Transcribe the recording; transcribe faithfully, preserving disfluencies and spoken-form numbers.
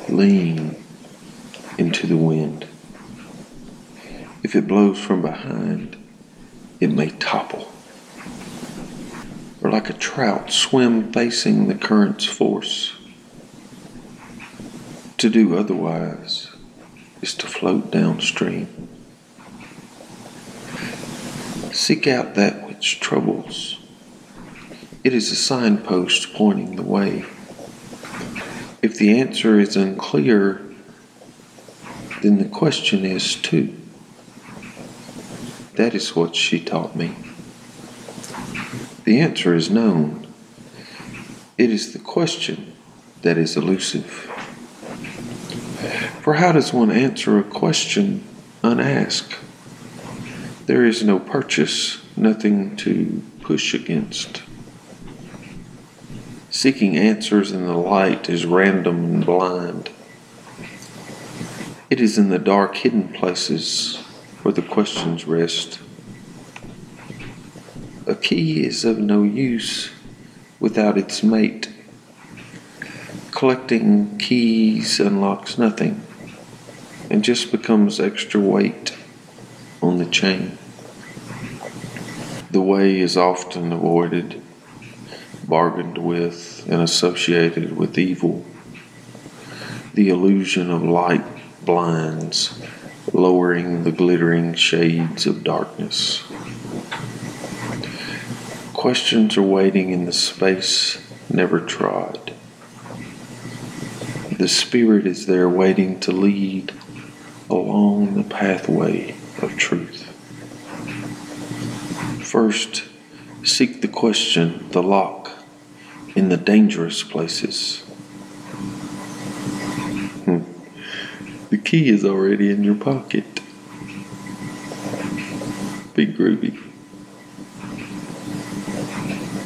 Lean into the wind. If it blows from behind, it may topple. Or like a trout, swim facing the current's force. To do otherwise is to float downstream. Seek out that which troubles. It is a signpost pointing the way. If the answer is unclear, then the question is too. That is what she taught me. The answer is known. It is the question that is elusive. For how does one answer a question unasked? There is no purchase, nothing to push against. Seeking answers in the light is random and blind. It is in the dark, hidden places where the questions rest. A key is of no use without its mate. Collecting keys unlocks nothing and just becomes extra weight on the chain. The way is often avoided, bargained with, and associated with evil. The illusion of light blinds, lowering the glittering shades of darkness. Questions are waiting in the space never trod. The Spirit is there waiting to lead along the pathway of truth. First, seek the question, the lock, in the dangerous places. Hmm. The key is already in your pocket. Be groovy.